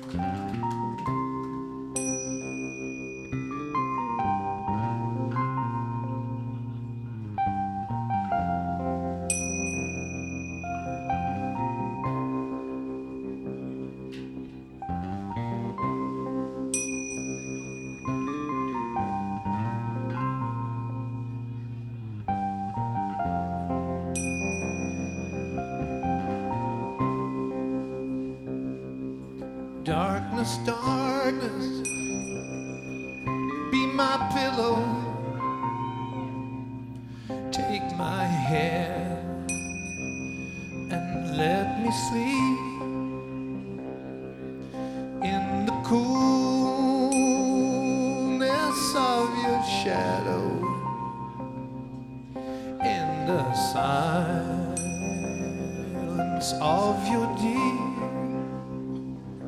Darkness, darkness, be my pillow. Take my hand and let me sleep in the coolness of your shadow, in the silence of your deep